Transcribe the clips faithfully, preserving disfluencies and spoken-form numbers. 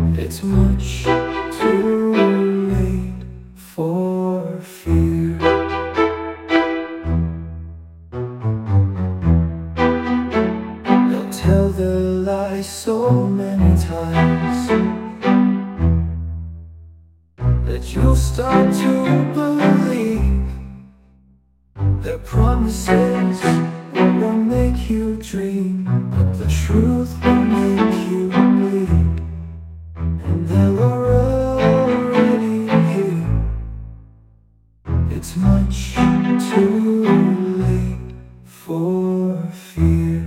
It's much too late for fear. They'll tell the lie so many times that you'll start to believe their promises will make you dream, but the truth will make you bleed. And they were already here. It's much too late for fear.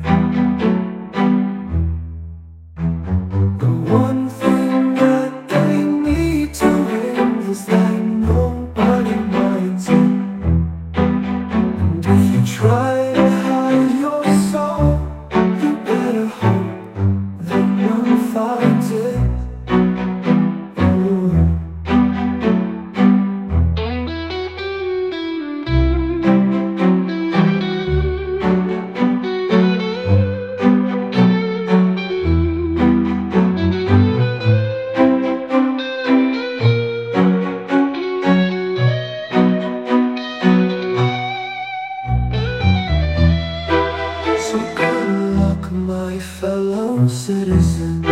The one thing that they need to win is that nobody minds it. And if you try to hide your soul, you better hope that one finds it. So good luck, my fellow citizens.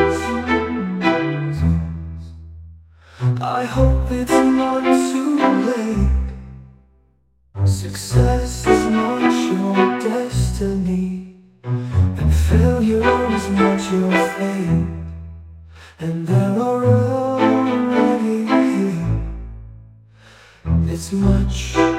I hope it's not too late. Success is not your destiny, and failure is not your fate. And they're already here. It's much